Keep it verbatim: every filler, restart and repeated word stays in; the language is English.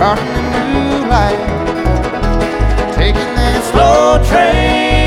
caught in the moonlight, taking that slow train